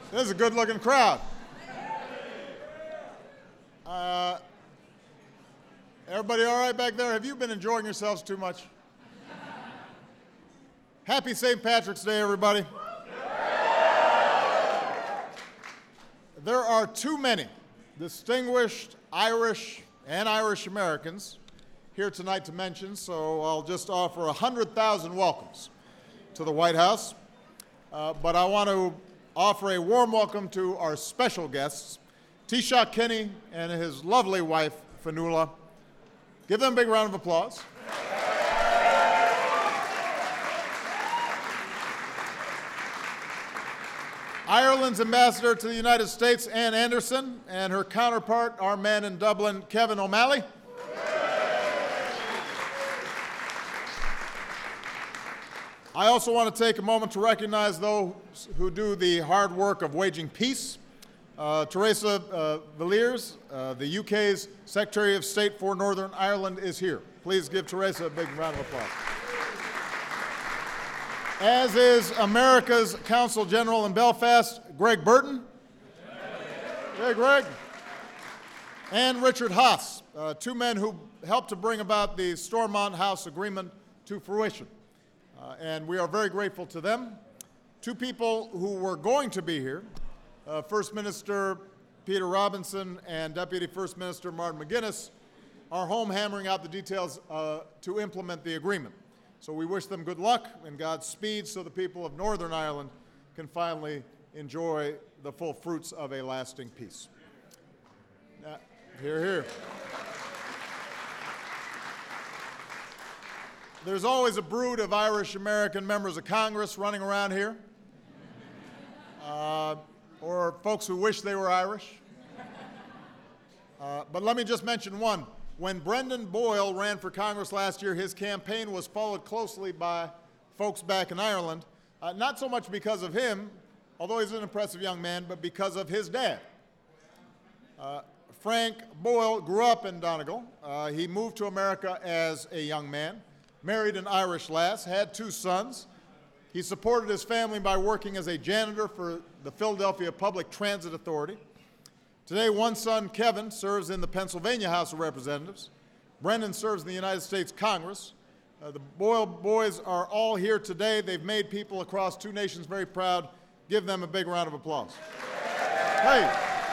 This is a good-looking crowd. Everybody all right back there? Have you been enjoying yourselves too much? Happy St. Patrick's Day, everybody. There are too many distinguished Irish and Irish Americans here tonight to mention, so I'll just offer 100,000 welcomes to the White House. But I want to offer a warm welcome to our special guests, Taoiseach Kenny and his lovely wife, Fionnuala. Give them a big round of applause. Ireland's ambassador to the United States, Ann Anderson, and her counterpart, our man in Dublin, Kevin O'Malley. I also want to take a moment to recognize those who do the hard work of waging peace. Theresa Villiers, the UK's Secretary of State for Northern Ireland, is here. Please give Theresa a big round of applause. As is America's Consul General in Belfast, Greg Burton. Hey, Greg. And Richard Haas, two men who helped to bring about the Stormont House Agreement to fruition. And we are very grateful to them. Two people who were going to be here, First Minister Peter Robinson and Deputy First Minister Martin McGuinness, are home hammering out the details to implement the agreement. So we wish them good luck and Godspeed so the people of Northern Ireland can finally enjoy the full fruits of a lasting peace. Hear, hear. There's always a brood of Irish-American members of Congress running around here, or folks who wish they were Irish. But let me just mention one. When Brendan Boyle ran for Congress last year, his campaign was followed closely by folks back in Ireland, not so much because of him, although he's an impressive young man, but because of his dad. Frank Boyle grew up in Donegal. He moved to America as a young man, married an Irish lass, had two sons. He supported his family by working as a janitor for the Philadelphia Public Transit Authority. Today, one son, Kevin, serves in the Pennsylvania House of Representatives. Brendan serves in the United States Congress. The Boyle boys are all here today. They've made people across two nations very proud. Give them a big round of applause. Hey.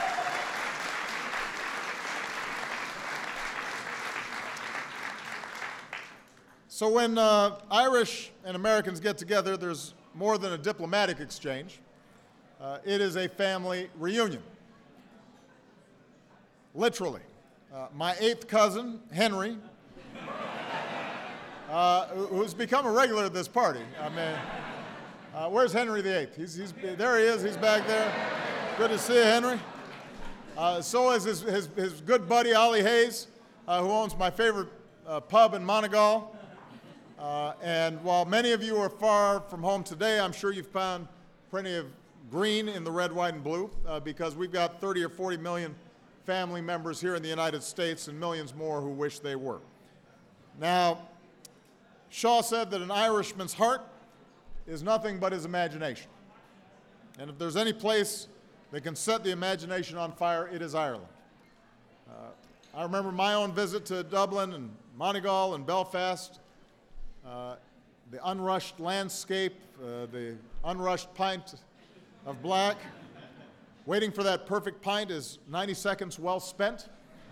So when Irish and Americans get together, there's more than a diplomatic exchange. It is a family reunion. Literally. My eighth cousin, Henry, who's become a regular at this party. I mean, where's Henry VIII? There he is. He's back there. Good to see you, Henry. So is his good buddy, Ollie Hayes, who owns my favorite pub in Monegal. And while many of you are far from home today, I'm sure you've found plenty of green in the red, white, and blue, because we've got 30 or 40 million family members here in the United States and millions more who wish they were. Now, Shaw said that an Irishman's heart is nothing but his imagination. And if there's any place that can set the imagination on fire, it is Ireland. I remember my own visit to Dublin and Monegal and Belfast, the unrushed landscape, the unrushed pint of black. Waiting for that perfect pint is 90 seconds well spent.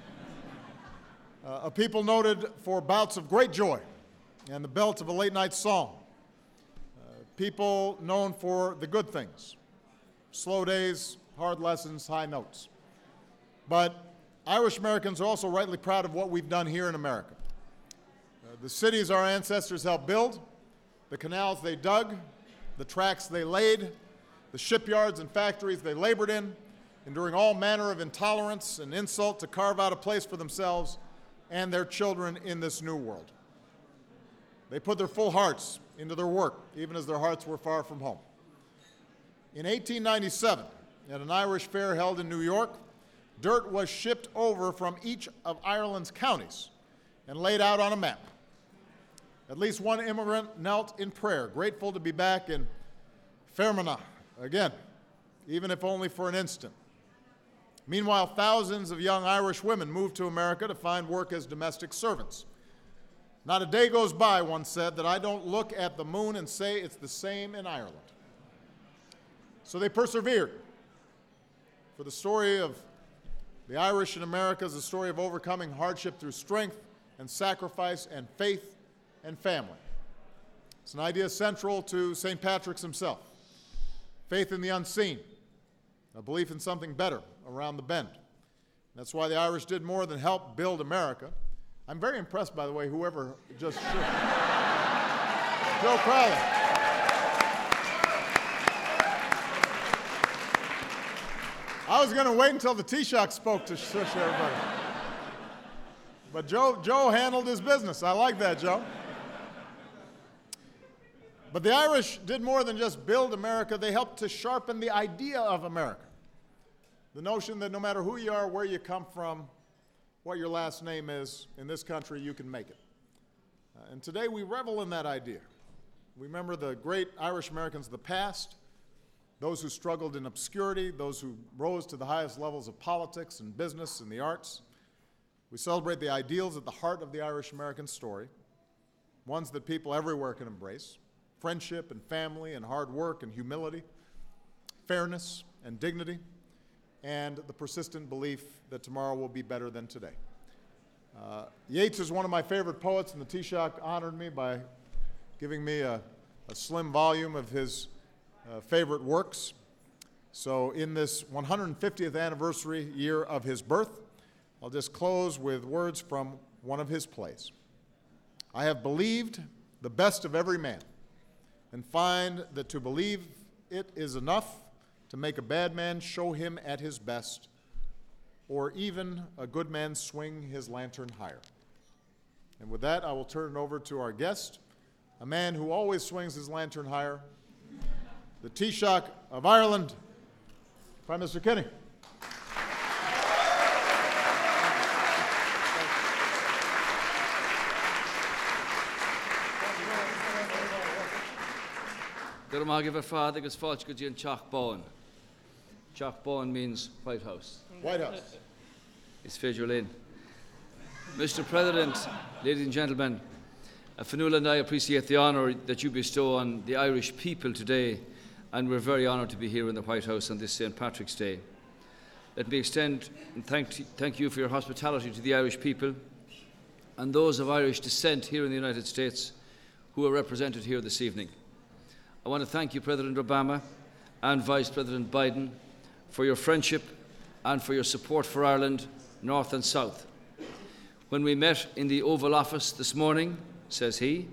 A people noted for bouts of great joy and the belt of a late-night song. People known for the good things, slow days, hard lessons, high notes. But Irish Americans are also rightly proud of what we've done here in America. The cities our ancestors helped build, the canals they dug, the tracks they laid, the shipyards and factories they labored in, enduring all manner of intolerance and insult to carve out a place for themselves and their children in this new world. They put their full hearts into their work, even as their hearts were far from home. In 1897, at an Irish fair held in New York, dirt was shipped over from each of Ireland's counties and laid out on a map. At least one immigrant knelt in prayer, grateful to be back in Fermanagh again. even if only for an instant. Meanwhile, thousands of young Irish women moved to America to find work as domestic servants. Not a day goes by, one said, that I don't look at the moon and say it's the same in Ireland. So they persevered. For the story of the Irish in America is a story of overcoming hardship through strength and sacrifice and faith and family. It's an idea central to St. Patrick's himself. Faith in the unseen, a belief in something better around the bend. That's why the Irish did more than help build America. I'm very impressed, by the way, whoever just shook. Joe Crowley. I was going to wait until the Taoiseach spoke to shush everybody. But Joe handled his business. I like that, Joe. But the Irish did more than just build America. They helped to sharpen the idea of America. The notion that no matter who you are, where you come from, what your last name is, in this country you can make it. And today we revel in that idea. We remember the great Irish Americans of the past, those who struggled in obscurity, those who rose to the highest levels of politics and business and the arts. We celebrate the ideals at the heart of the Irish American story, ones that people everywhere can embrace: friendship and family and hard work and humility, fairness and dignity, and the persistent belief that tomorrow will be better than today. Yeats is one of my favorite poets, and the Taoiseach honored me by giving me a slim volume of his favorite works. So in this 150th anniversary year of his birth, I'll just close with words from one of his plays. I have believed the best of every man, and find that to believe it is enough to make a bad man show him at his best, or even a good man swing his lantern higher. And with that, I will turn it over to our guest, a man who always swings his lantern higher, the Taoiseach of Ireland, Prime Minister Kenny. Teach Bowen means White House. White House. It's Fedra Lane. Mr. President, ladies and gentlemen, Fionnuala and I appreciate the honour that you bestow on the Irish people today, and we're very honoured to be here in the White House on this St. Patrick's Day. Let me extend and thank you for your hospitality to the Irish people and those of Irish descent here in the United States who are represented here this evening. I want to thank you, President Obama and Vice President Biden, for your friendship and for your support for Ireland, North and South. When we met in the Oval Office this morning, says he,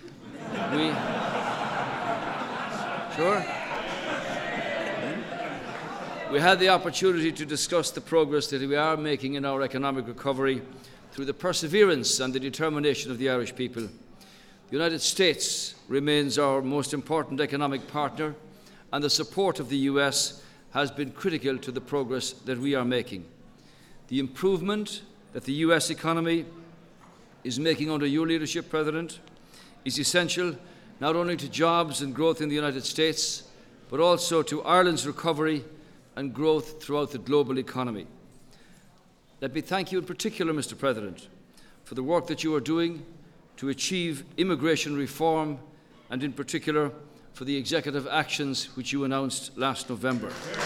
we had the opportunity to discuss the progress that we are making in our economic recovery through the perseverance and the determination of the Irish people. The United States remains our most important economic partner, and the support of the US has been critical to the progress that we are making. The improvement that the US economy is making under your leadership, President, is essential not only to jobs and growth in the United States, but also to Ireland's recovery and growth throughout the global economy. Let me thank you in particular, Mr. President, for the work that you are doing to achieve immigration reform, and in particular for the executive actions which you announced last November.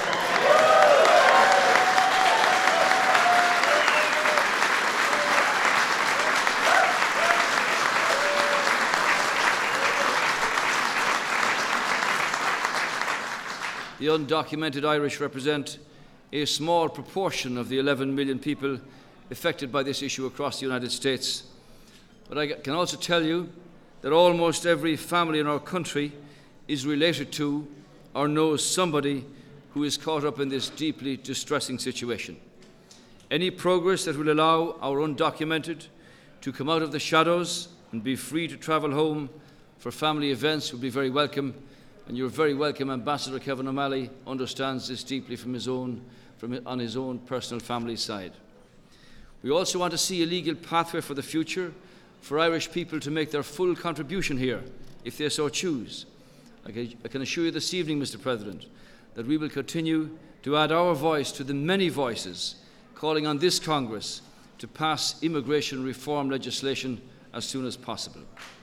The undocumented Irish represent a small proportion of the 11 million people affected by this issue across the United States. But I can also tell you that almost every family in our country is related to or knows somebody who is caught up in this deeply distressing situation. Any progress that will allow our undocumented to come out of the shadows and be free to travel home for family events will be very welcome, and you're very welcome. Ambassador Kevin O'Malley understands this deeply on his own personal family side. We also want to see a legal pathway for the future for Irish people to make their full contribution here, if they so choose. I can assure you this evening, Mr. President, that we will continue to add our voice to the many voices calling on this Congress to pass immigration reform legislation as soon as possible.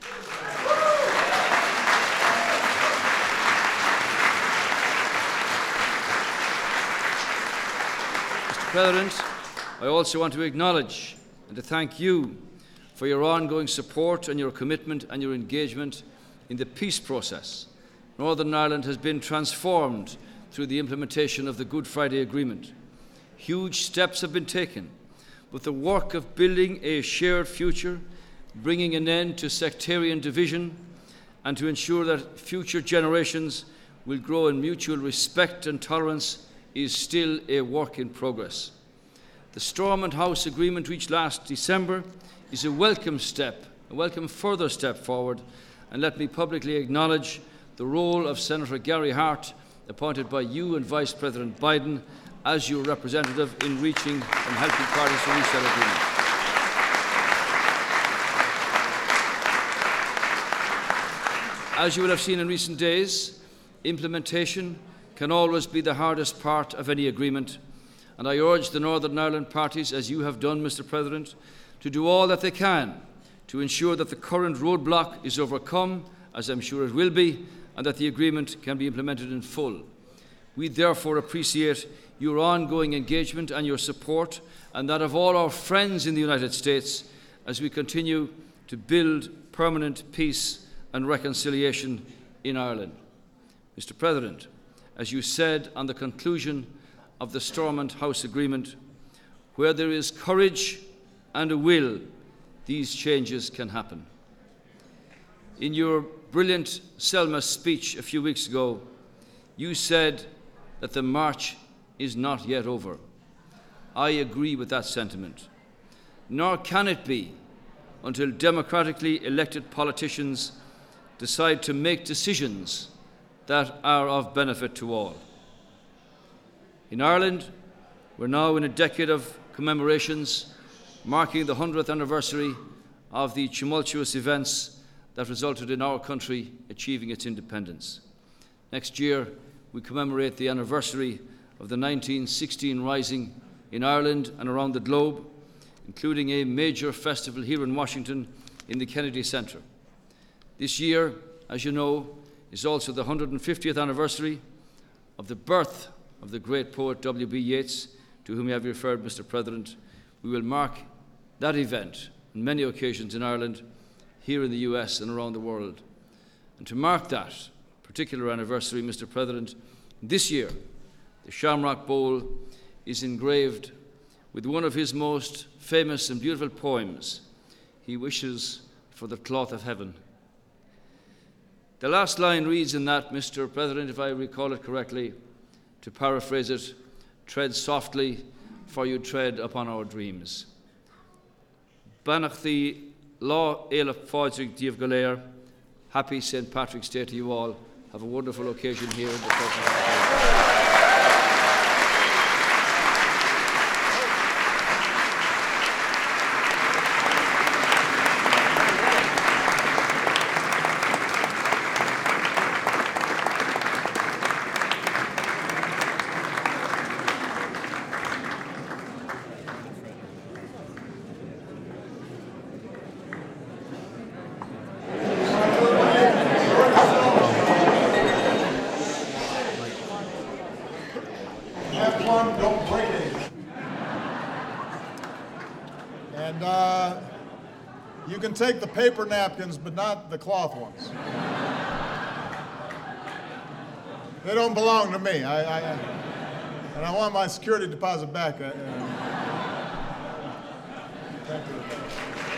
Mr. President, I also want to acknowledge and to thank you for your ongoing support and your commitment and your engagement in the peace process. Northern Ireland has been transformed through the implementation of the Good Friday Agreement. Huge steps have been taken, but the work of building a shared future, bringing an end to sectarian division, and to ensure that future generations will grow in mutual respect and tolerance is still a work in progress. The Stormont House Agreement reached last December is a welcome step, a welcome further step forward, and let me publicly acknowledge the role of Senator Gary Hart, appointed by you and Vice President Biden as your representative in reaching and helping parties to reach that agreement. As you will have seen in recent days, implementation can always be the hardest part of any agreement, and I urge the Northern Ireland parties, as you have done, Mr. President, to do all that they can to ensure that the current roadblock is overcome, as I'm sure it will be, and that the agreement can be implemented in full. We therefore appreciate your ongoing engagement and your support, and that of all our friends in the United States, as we continue to build permanent peace and reconciliation in Ireland. Mr. President, as you said on the conclusion of the Stormont House Agreement, where there is courage and a will, these changes can happen. In your brilliant Selma speech a few weeks ago, you said that the march is not yet over. I agree with that sentiment. Nor can it be until democratically elected politicians decide to make decisions that are of benefit to all. In Ireland, we're now in a decade of commemorations marking the 100th anniversary of the tumultuous events that resulted in our country achieving its independence. Next year, we commemorate the anniversary of the 1916 Rising in Ireland and around the globe, including a major festival here in Washington in the Kennedy Center. This year, as you know, is also the 150th anniversary of the birth of the great poet W.B. Yeats, to whom you have referred, Mr. President. We will mark that event on many occasions in Ireland, here in the US and around the world. And to mark that particular anniversary, Mr. President, this year, the Shamrock Bowl is engraved with one of his most famous and beautiful poems, He Wishes for the Cloth of Heaven. The last line reads in that, Mr. President, if I recall it correctly, to paraphrase it, tread softly, for you tread upon our dreams. Banach the law Eilif Fáidrig Díobh Galéir. Happy St. Patrick's Day to you all. Have a wonderful occasion here in the presence of the Lord. Don't break it. And you can take the paper napkins, but not the cloth ones. They don't belong to me. And I want my security deposit back. Thank you.